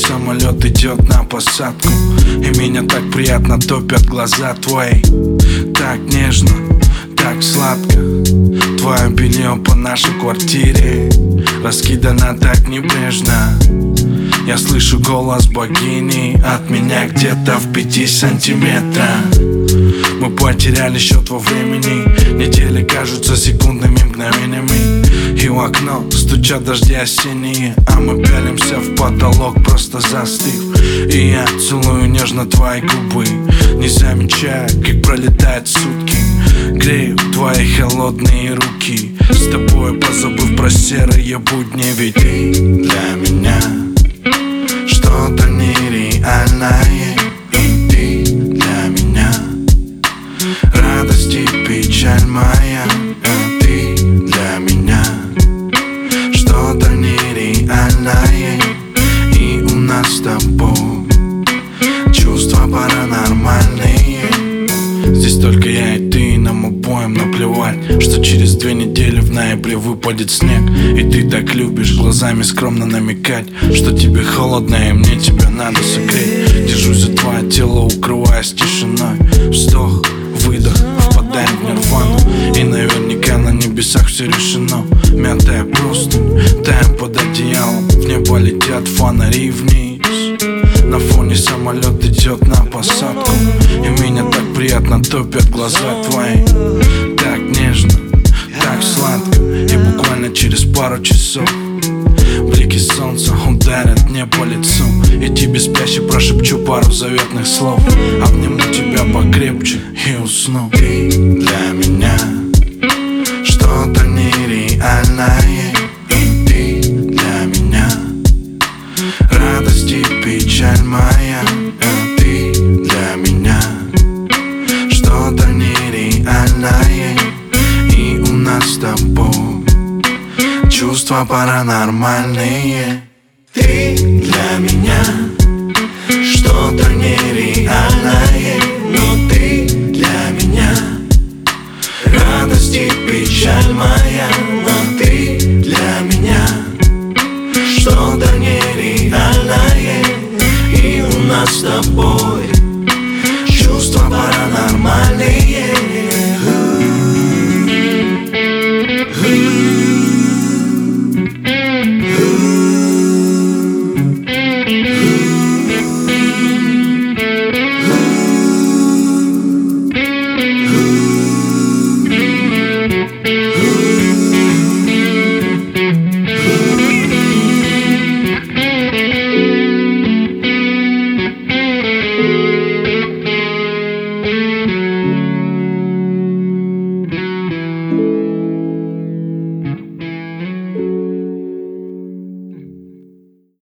самолет идет на посадку, и меня так приятно топят глаза твои. Так нежно, так сладко твое белье по нашей квартире раскидано так небрежно. Я слышу голос богини от меня где-то в 5 сантиметрах. Мы потеряли счет во времени, недели кажутся секундными мгновениями. И в окно стучат дожди осенние, а мы пялимся в потолок, просто застыв. И я целую нежно твои губы, не замечая, как пролетают сутки. Грею твои холодные руки, с тобой позабыв про серые будни. Ведь ты для меня что-то нереальное. И ты для меня радость и печаль моя. Ты для меня что-то нереальное. И у нас с тобой чувства паранормальные. Здесь только я и ты, нам обоим наплевать, что через 2 недели в ноябре выпадет снег. И ты так любишь глазами скромно намекать, что тебе холодно и мне тебя надо согреть. Держусь за твое тело, укрываясь тишиной. Вздох, выдох, впадаем в нирвану, и наверняка на небесах все решено. Мятая простынь, таем под одеялом, в небо летят фонари вниз. На фоне самолет идет на посадку, и меня так приятно топят глаза твои. Так нежно, так сладко, и буквально через пару часов блики солнца ударят мне по лицу, и тебе спящий прошепчу пару заветных слов. Обниму тебя покрепче и усну. Ты для меня что-то нереальное. И ты для меня радость и печаль моя. Ты для меня что-то нереальное. И у нас с тобой чувства паранормальные. Ты для меня что-то нереальное. Но ты для меня радость и печаль моя. Но ты для меня что-то нереальное. И у нас с тобой